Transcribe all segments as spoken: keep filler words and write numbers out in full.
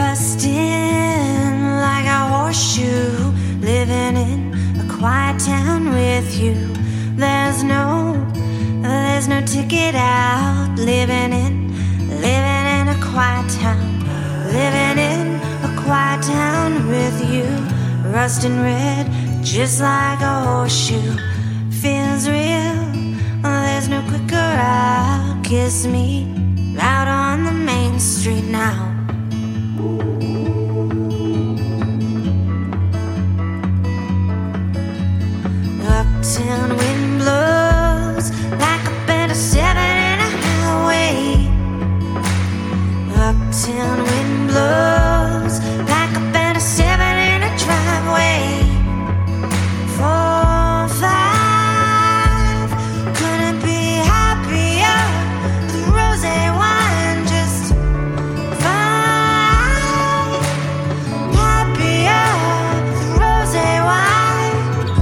rusting like a horseshoe, living in a quiet town with you. There's no, there's no ticket out. Living in, living in a quiet town, living in a quiet town with you. Rusting red, just like a horseshoe, feels real. There's no quicker out. Kiss me out on the main street now. Uptown wind blows like a band of seven in a highway. Uptown wind blows like a band of seven in a driveway. Four, five, couldn't be happier. The rosé wine just fine. Happier, the rosé wine.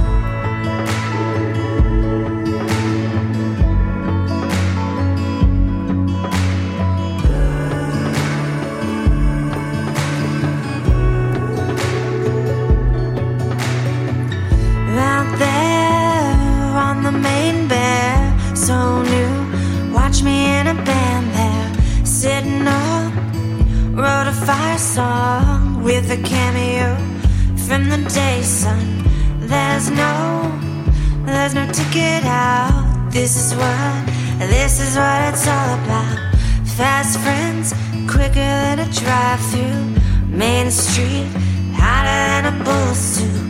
Out there on the main bear, so new. Watch me in a band there, sitting up. Wrote a fire song with a cameo from the day sun. There's no, there's no ticket out. This is what, this is what it's all about. Fast friends, quicker than a drive-through. Main Street, hotter than a bull soup.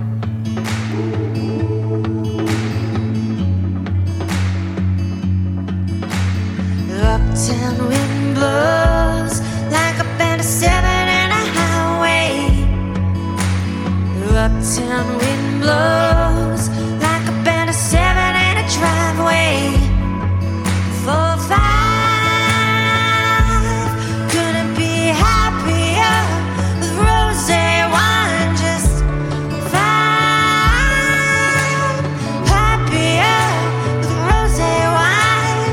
Uptown wind blows like a band of seven in a highway. Uptown wind blows like a band of seven in a driveway. Four, five, couldn't be happier. With rosé wine just fine. Happier with rosé wine.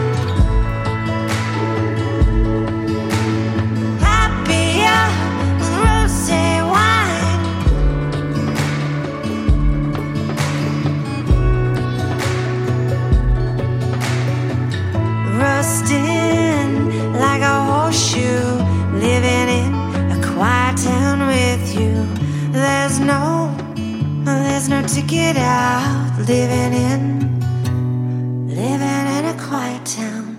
Happier with rosé wine. Rusting like a horseshoe, living in a quiet town with you. There's no, there's no ticket out. Living in, living in a quiet town.